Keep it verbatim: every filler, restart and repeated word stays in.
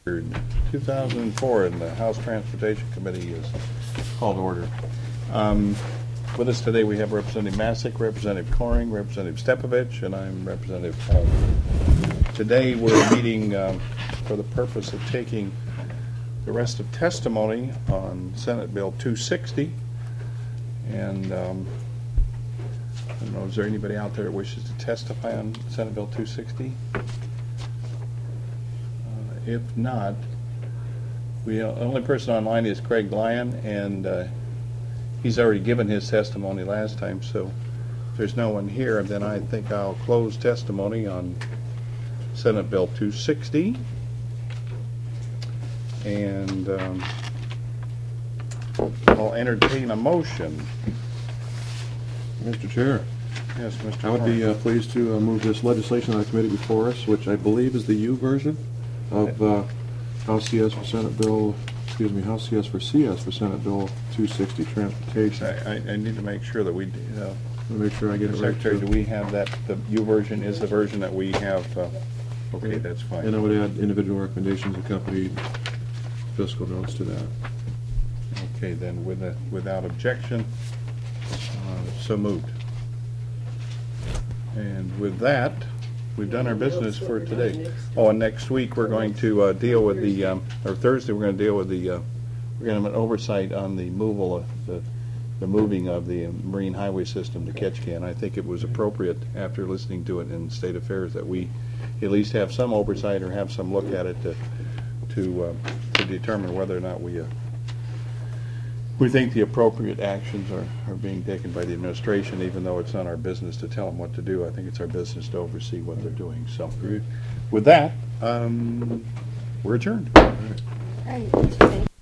two thousand four, and the House Transportation Committee is called to order. Um, with us today we have Representative Masick, Representative Coring, Representative Stepovich, and I'm Representative Holm. Today we're meeting um, for the purpose of taking the rest of testimony on Senate Bill two sixty. And um, I don't know, is there anybody out there that wishes to testify on Senate Bill two sixty? If not, we, uh, the only person online is Craig Lyon, and uh, he's already given his testimony last time, so if there's no one here, then I think I'll close testimony on Senate Bill two sixty. And um, I'll entertain a motion. Mister Chair, Yes, Mister I would be Warren. uh, pleased to uh, move this legislation on the committee before us, which I believe is the U version of uh, House C S for Senate Bill, excuse me, House C S for C S for Senate Bill two sixty, Transportation. I, I, I need to make sure that we, uh, Let me make sure I get it right. Secretary, too. do we have that, the U version is the version that we have, uh, okay, that's fine. And I would add individual recommendations accompanied fiscal notes to that. Okay, then, with a, without objection, uh, so moved. And with that, we've done our business for today. Oh, and next week we're going to uh, deal with the, um, or Thursday we're going to deal with the, uh, we're going to have an oversight on the moval, of the, the moving of the Marine Highway System to Ketchikan. I think it was appropriate, after listening to it in State Affairs, that we at least have some oversight or have some look at it to, to, uh, to determine whether or not we uh, we think the appropriate actions are, are being taken by the administration, even though it's not our business to tell them what to do. I think it's our business to oversee what they're doing. So, with that, um, we're adjourned. All right, thank